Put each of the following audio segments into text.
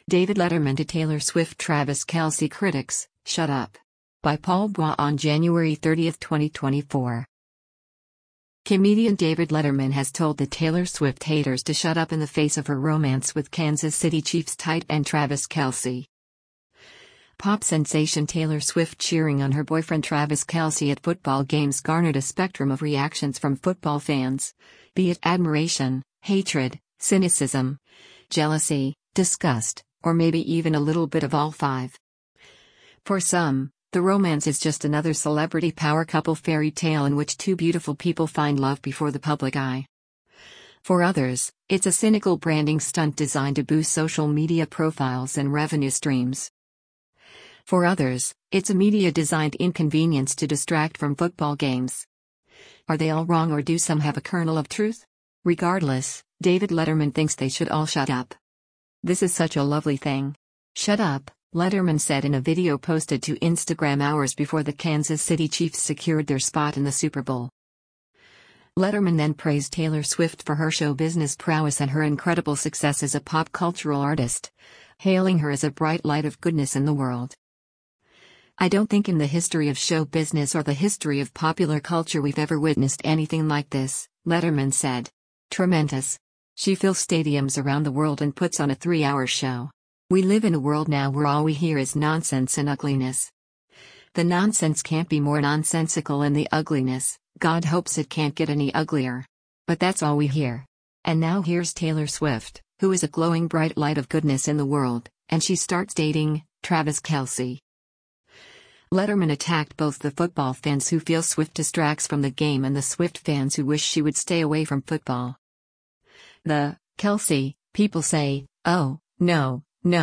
David Letterman to Taylor Swift Travis Kelce critics, shut up. By Paul Bois on January 30, 2024. Comedian David Letterman has told the Taylor Swift haters to shut up in the face of her romance with Kansas City Chiefs tight end Travis Kelce. Pop sensation Taylor Swift cheering on her boyfriend Travis Kelce at football games garnered a spectrum of reactions from football fans, be it admiration, hatred, cynicism, jealousy, disgust, or maybe even a little bit of all five. For some, the romance is just another celebrity power couple fairy tale in which two beautiful people find love before the public eye. For others, it's a cynical branding stunt designed to boost social media profiles and revenue streams. For others, it's a media-designed inconvenience to distract from football games. Are they all wrong, or do some have a kernel of truth? Regardless, David Letterman thinks they should all shut up. This is such a lovely thing. Shut up, Letterman said in a video posted to Instagram hours before the Kansas City Chiefs secured their spot in the Super Bowl. Letterman then praised Taylor Swift for her show business prowess and her incredible success as a pop cultural artist, hailing her as a bright light of goodness in the world. I don't think in the history of show business or the history of popular culture we've ever witnessed anything like this, Letterman said. Tremendous. She fills stadiums around the world and puts on a 3-hour show. We live in a world now where all we hear is nonsense and ugliness. The nonsense can't be more nonsensical, and the ugliness, God hopes it can't get any uglier. But that's all we hear. And now here's Taylor Swift, who is a glowing bright light of goodness in the world, and she starts dating Travis Kelce. Letterman attacked both the football fans who feel Swift distracts from the game and the Swift fans who wish she would stay away from football. The Kelce people say, "Oh, no,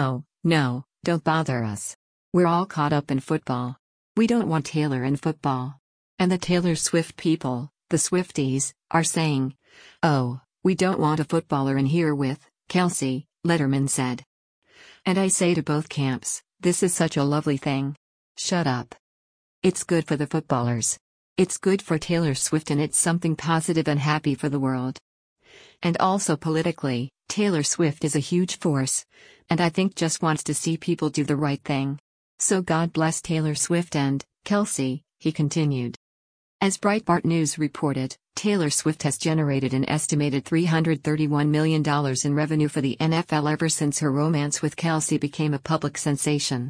don't bother us. We're all caught up in football. We don't want Taylor in football." And the Taylor Swift people, the Swifties, are saying, "Oh, we don't want a footballer in here with Kelce," Letterman said. And I say to both camps, this is such a lovely thing. Shut up. It's good for the footballers. It's good for Taylor Swift, and it's something positive and happy for the world. And also politically, Taylor Swift is a huge force, and I think just wants to see people do the right thing. So God bless Taylor Swift and Kelce, he continued. As Breitbart News reported, Taylor Swift has generated an estimated $331 million in revenue for the NFL ever since her romance with Kelce became a public sensation.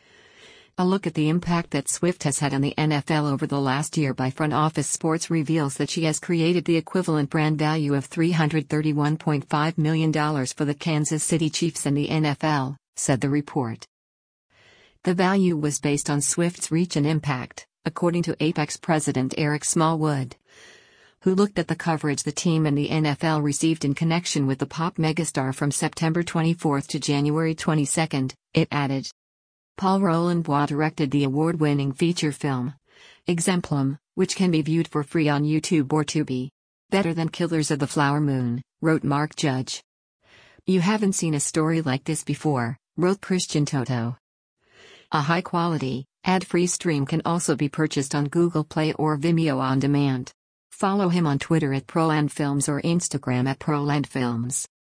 A look at the impact that Swift has had on the NFL over the last year by Front Office Sports reveals that she has created the equivalent brand value of $331.5 million for the Kansas City Chiefs and the NFL, said the report. The value was based on Swift's reach and impact, according to Apex president Eric Smallwood, who looked at the coverage the team and the NFL received in connection with the pop megastar from September 24 to January 22. It added. Paul Roland Bois directed the award-winning feature film, Exemplum, which can be viewed for free on YouTube or Tubi. Better than Killers of the Flower Moon, wrote Mark Judge. You haven't seen a story like this before, wrote Christian Toto. A high-quality, ad-free stream can also be purchased on Google Play or Vimeo on demand. Follow him on Twitter at ProlandFilms or Instagram at ProlandFilms.